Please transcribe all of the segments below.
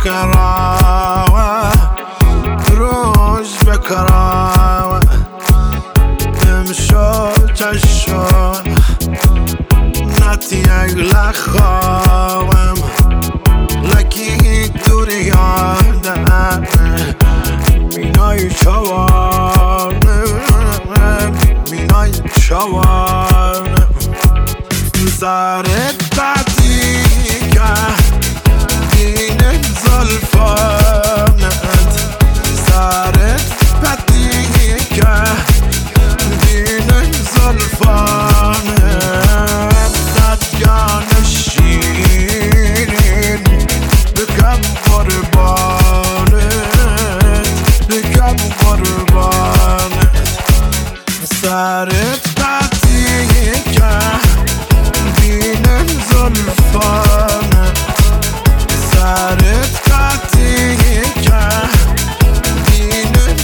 بکراوه روش بکراوه امشو چشو نتی اگل خواهم لکی دوری یادم مینای چوانه مینای چوانه سرت بطی که دین زلفانت سرت بطی که دین زلفانت ددگان شیرین بکم قربانت بکم قربانت سرت بطی که دینم زلفانت سرت قطعی که دینم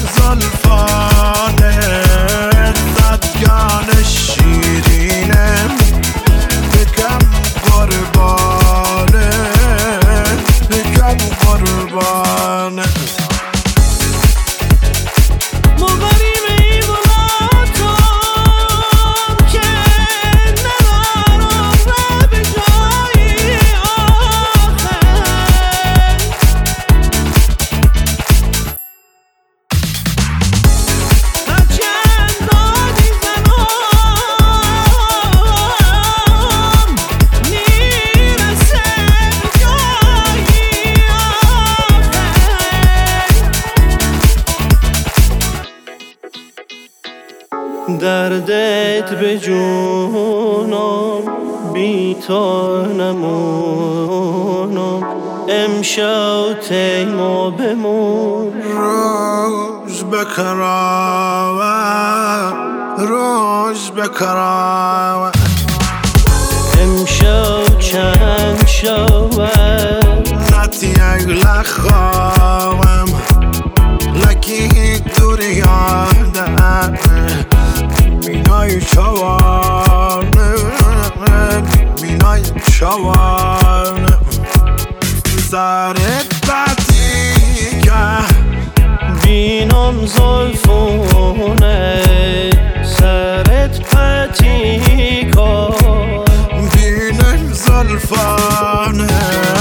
زلفانت ددگان شیرینم بکم قربانت بکم قربانت دردت به جونم بی تو نمونم امشب تیما بمون روش بکراوه روش بکراوه امشب چند شود نتی اگل خواهم لکی دوری یادم مینای چوانه مینای چوانه سرت بطی که بینم زلفونه سرت قطعی کن دینم زلفانه